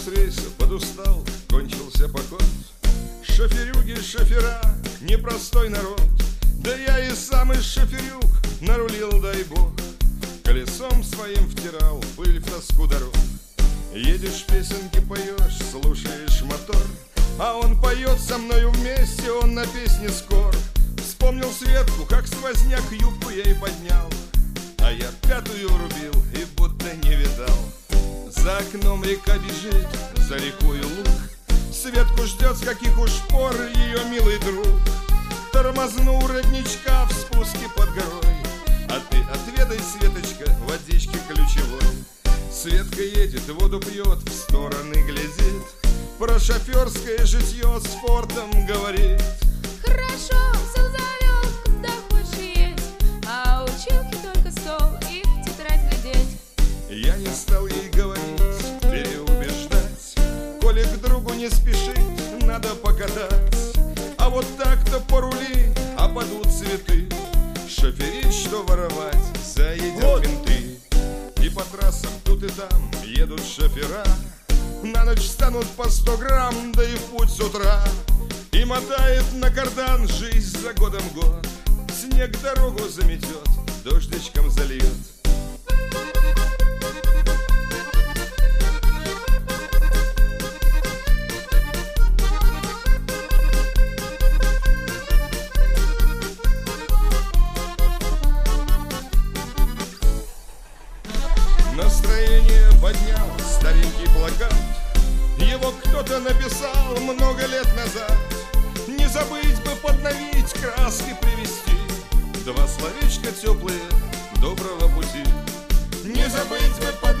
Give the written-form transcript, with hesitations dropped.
с рейса, подустал, кончился поход. Шоферюги, шофера, непростой народ. Да я и сам из шоферюг нарулил, дай бог. Колесом своим втирал пыль в тоску дорог. Едешь, песенки поешь, слушаешь мотор, а он поет со мною вместе, он на песне скор. Вспомнил Светку, как сквозняк юбку ей поднял, а я пятую рубил и будто не видал. За окном река бежит, за рекою луг. Светку ждет, с каких уж пор ее милый друг. Тормознул родничка в спуске под горой, а ты отведай, Светочка, водички ключевой. Светка едет, воду пьет, в стороны глядит, про шоферское житье с фортом говорит. Хорошо, все завел, куда хочешь едь, а училки только стол и в тетрадь глядеть. Я не стал ей говорить, переубеждать, коли к другу не спешить, надо покатать. А вот так-то порули, а падут цветы, шоферить, что воровать, заедят менты. И по трассам тут и там едут шофера, на ночь станут по 100 грамм, да и в путь с утра. И мотает на кардан жизнь за годом год, снег дорогу заметет, дождичком зальет. Настроение поднял старенький плакат, его кто-то написал много лет назад. Не забыть бы подновить, краски привести, два словечка теплые доброго пути. Не забыть бы подновить.